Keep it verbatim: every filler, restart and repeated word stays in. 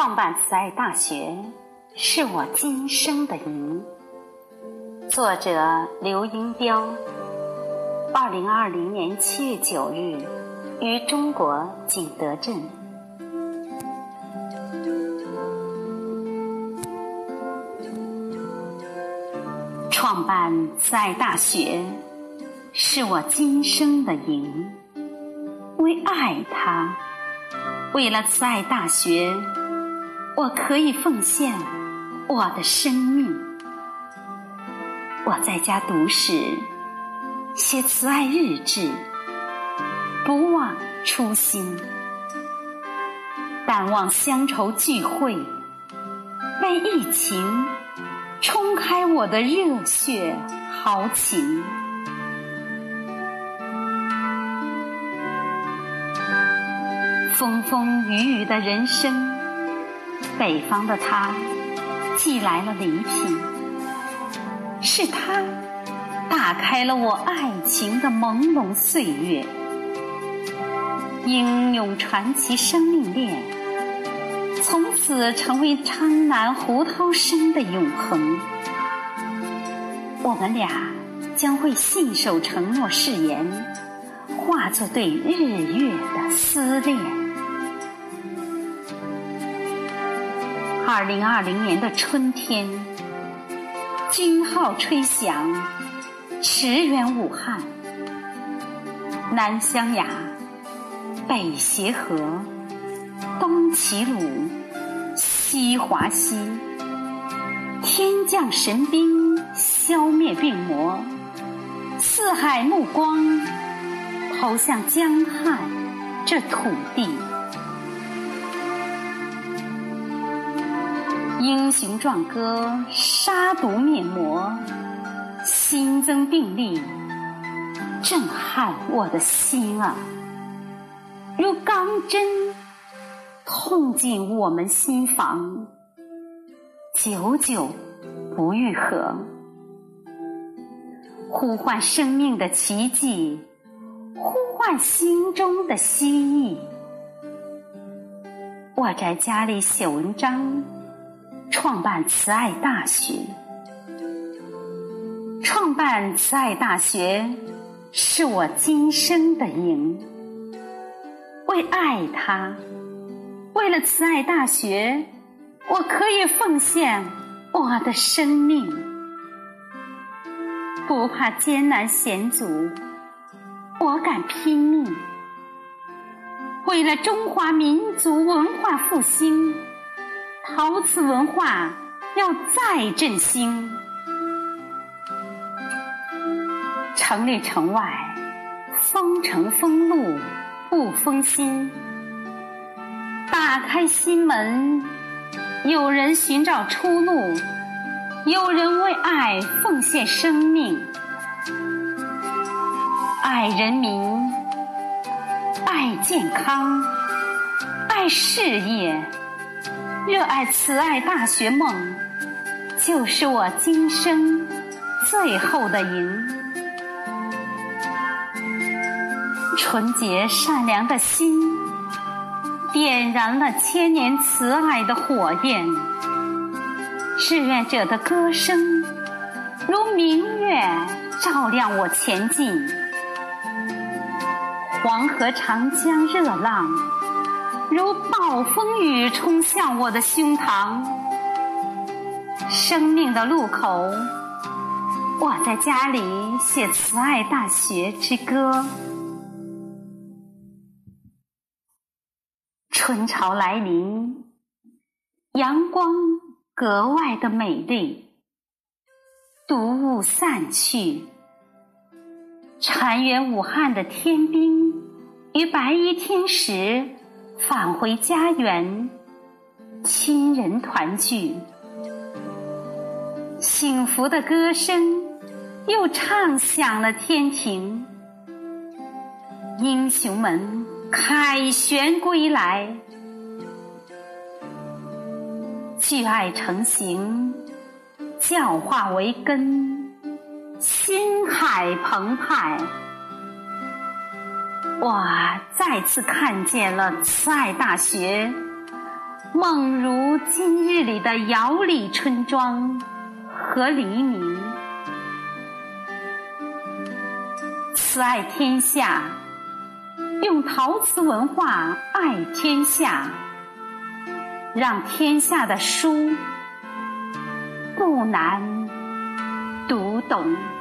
创办慈爱大学是我今生的赢。作者刘英彪，二零二零年七月九日于中国景德镇。创办慈爱大学是我今生的赢。为爱它，为了慈爱大学，我可以奉献我的生命。我在家读时写慈爱日志，不忘初心，但望乡愁聚会，为疫情冲开我的热血豪情。风风雨雨的人生，北方的他寄来了礼品，是他打开了我爱情的朦胧岁月。英勇传奇生命链，从此成为苍南胡涛生的永恒。我们俩将会信守承诺誓言，化作对日月的思恋。二零二零年的春天，军号吹响，驰援武汉。南湘雅，北协和，东齐鲁，西华西，天降神兵，消灭病魔，四海目光投向江汉这土地。英雄壮歌，杀毒灭魔，新增病例，震撼我的心啊！如钢针，痛进我们心房，久久不愈合。呼唤生命的奇迹，呼唤心中的希冀。我在家里写文章，创办慈爱大学。创办慈爱大学是我今生的赢。为爱它，为了慈爱大学，我可以奉献我的生命。不怕艰难险阻，我敢拼命。为了中华民族文化复兴，陶瓷文化要再振兴。城里城外，封城封路不封心。打开心门，有人寻找出路，有人为爱奉献生命。爱人民，爱健康，爱事业，热爱慈爱大学梦，就是我今生最后的赢。纯洁善良的心，点燃了千年慈爱的火焰。志愿者的歌声，如明月照亮我前进。黄河长江热浪，如暴风雨冲向我的胸膛。生命的路口，我在家里写慈爱大学之歌。春潮来临，阳光格外的美丽。毒雾散去，船员武汉的天兵于白衣天使返回家园，亲人团聚。幸福的歌声又唱响了天庭。英雄们凯旋归来，聚爱成行，教化为根，心海澎湃。我再次看见了慈爱大学梦如今日里的瑶里春庄和黎明。慈爱天下，用陶瓷文化爱天下，让天下的书不难读懂。